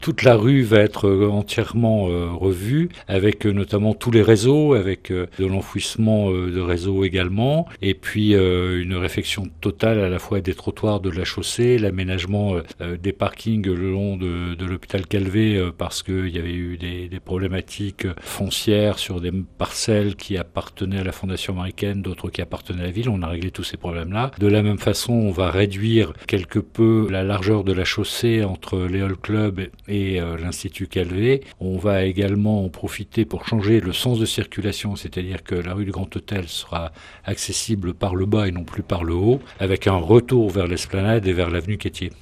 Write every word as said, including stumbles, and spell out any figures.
Toute la rue va être euh, entièrement euh, revue, avec euh, notamment tous les réseaux, avec euh, de l'enfouissement euh, de réseaux également, et puis euh, une réfection totale à la fois des trottoirs, de la chaussée, l'aménagement euh, des parkings le long de, de l'hôpital Calvé, euh, parce qu'il y avait eu des, des problématiques foncières sur des parcelles qui appartenaient à la Fondation américaine, d'autres qui appartenaient à la ville. On a réglé tous ces problèmes-là. De la même façon, on va réduire quelque peu la largeur de la chaussée entre les Hall Club et euh, l'Institut Calvé. On va également en profiter pour changer le sens de circulation, c'est-à-dire que la rue du Grand Hôtel sera accessible par le bas et non plus par le haut, avec un retour vers l'esplanade et vers l'avenue Quétier.